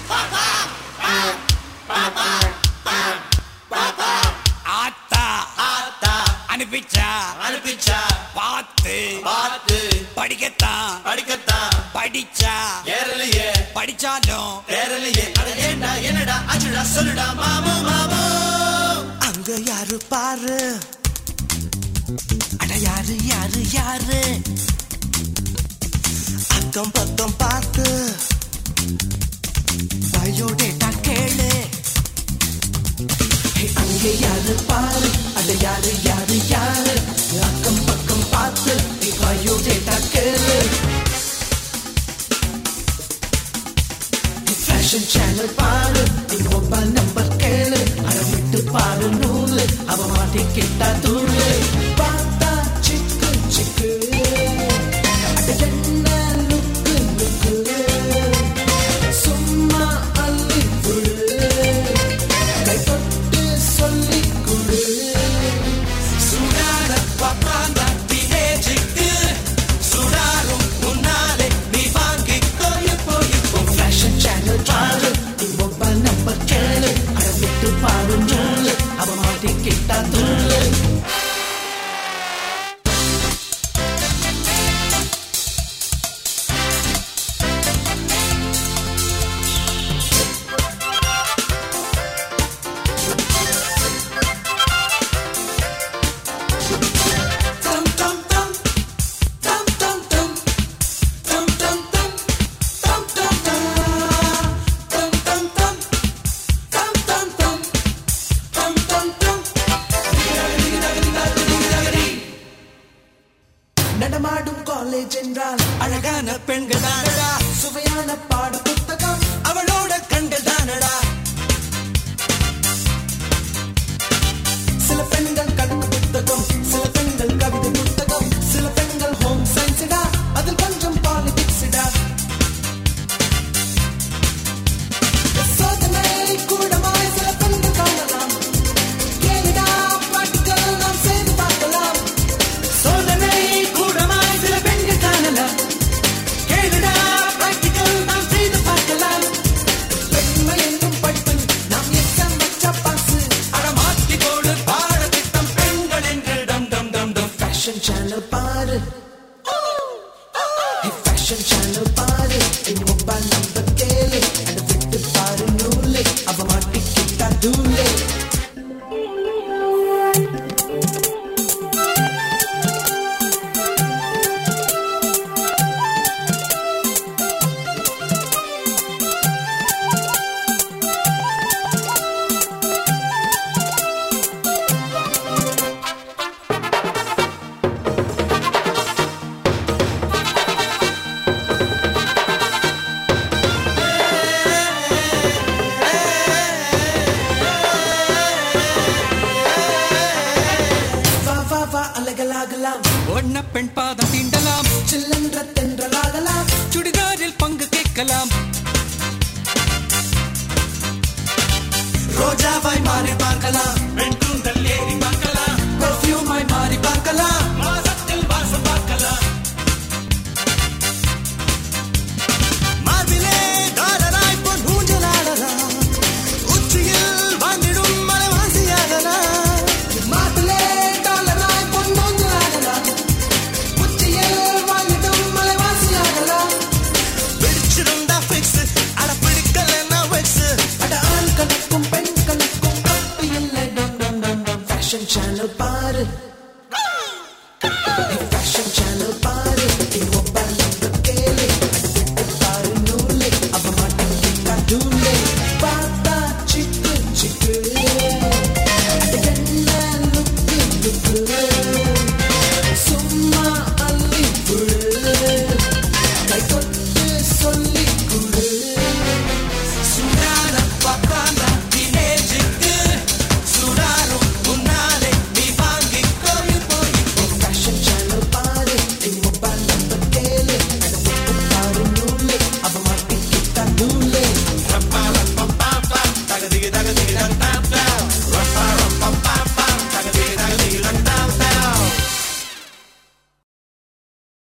ஆத்தா ஆத்தா அனுப்பிச்சா அனுப்பிச்சா பார்த்து பார்த்து படிக்கத்தான் படிச்சா ஏறலையே படிச்சாலும் ஏறலையே. அட ஏண்டா என்னடா அச்சுடா சொல்லுடா மாமு மாமு. அங்க யாரு பாரு, அட யாரு யாரு யாரு, அக்கம் பக்கம் பார்த்து பயோடேட்டா கேளு. அங்க யாரு பாரு, அட யாரு யாரு யாரு, அக்கம் பக்கம் பார்த்து பயோடேட்டா கேளு. ஃபேஷன் சேனல் பாரு, மொபைல் நம்பர் கேளு, அட விட்டு பாரு நூலு, அவ மாட்டிக்கிட்டா தூளு. பார்த்தா சிக்கு சிக்கு, அட என்ன லுக்கு லுக்கு, சும்மா அள்ளி புழு, கை தொட்டு சொல்லி குடு. சுடாத பப்பாந்தா டீனேஜுக்கு சுடாரும் முன்னாலே நீ வாங்கிக்கோ இப்போ இப்போ. ஃபேஷன் சேனல் பாரு, மொபைல் நம்பர் கேளு, அட விட்டு பாரு நூலு, அவ மாட்டிக்கிட்டா தூளு. டம் டம் டம் டம் டம் டம் டம் டம் டம் டம் டம் டம் டம் டம் டம் டம் டம் டம் டம். நடமாடும் காலேஜ் என்றால் அழகான பெண்கள் தானடா, சுவையான பாட புத்தகம், அவளோட கண்கள் தானடா. சில பெண்கள் கணக்கு புத்தகம், சில பெண்கள் கவிதை புத்தகம், சில பெண்கள் ஹோம் சயின்ஸ்டா, அதில் கொஞ்சம் பாலிடிக்ஸ்டா. சோதனை கூடமாய் சில பெண்கள் காணலாம், கேளுடா பாட்டுகள் நாம் செய்து பார்க்கலாம். சோதனை கூடமாய் சில பெண்கள் காணலாம், கேளுடா பிராக்டிகல் நாம் செய்து பார்க்கலாம். பெண்மை என்னும் படிப்பில் நாம் எக்ஸாம் வச்சா பாசு. அட மாத்தி போடு பாடத்திட்டம் பெண்கள் என்று டம் டம் டம் டம். ஃபேஷன் சேனல் பாரு, ஃபேஷன் சேனல் பாரு, மொபைல் நம்பர் கேளு, அட விட்டு பாரு நூலு, அவ மாட்டிக்கிட்டா தூளு. வா வா வா அலகலாகலாம், ஒன்ன பெண் பாதம் தீண்டலாம், சில்லென்ற தென்றலாகலாம், சுடிதாரில் பங்கு கேட்கலாம். ரோஜாவாய் மாறி பார்க்கலாம், பெண் கூந்தல் ஏறி பார்க்கலாம், பர்ஃப்யூமாய் மாறி பார்க்கலாம்.